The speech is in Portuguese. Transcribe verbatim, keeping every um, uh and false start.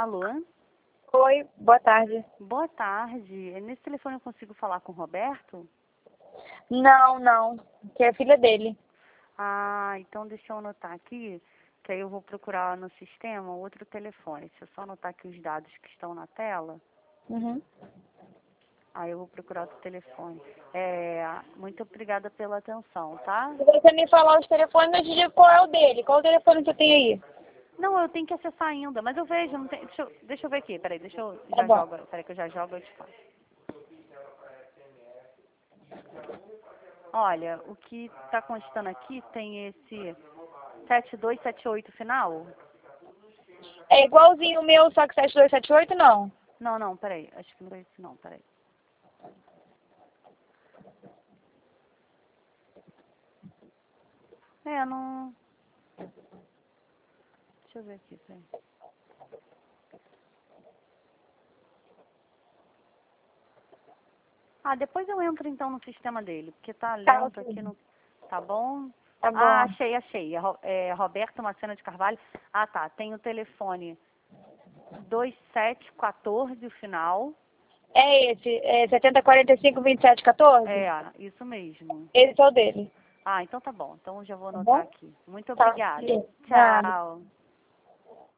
Alô? Oi, boa tarde. Boa tarde. Nesse telefone eu consigo falar com o Roberto? Não, não, que é filha dele. Ah, então deixa eu anotar aqui, que aí eu vou procurar no sistema outro telefone. Se eu só anotar aqui os dados que estão na tela, Uhum. aí eu vou procurar outro telefone. É, muito obrigada pela atenção, tá? Se você me falar os telefones, eu te digo qual é o dele. Qual o telefone que você tem aí? Não, eu tenho que acessar ainda, mas eu vejo, não tem, deixa, eu, deixa eu ver aqui, peraí, deixa eu, Tá já bom. jogo, peraí que eu já jogo e eu te falo. Olha, o que está constando aqui tem esse sete dois sete oito final? É igualzinho o meu, só que sete dois sete oito não. Não, não, peraí, acho que não é esse não, peraí. É, não... Deixa eu ver aqui, peraí. Ah, depois eu entro então no sistema dele, porque tá Tá, lento ok. aqui no... Tá bom? Tá Ah, bom. achei, achei. É, Ro- é Roberto Macena de Carvalho. Ah, tá. Tem o telefone dois sete um quatro, o final. É esse, é setenta quarenta e cinco vinte e sete quatorze? É, isso mesmo. Esse é o dele. Ah, então tá bom. Então já vou Tá anotar bom? aqui. Muito Tá. obrigada. Ok. Nada. Tchau.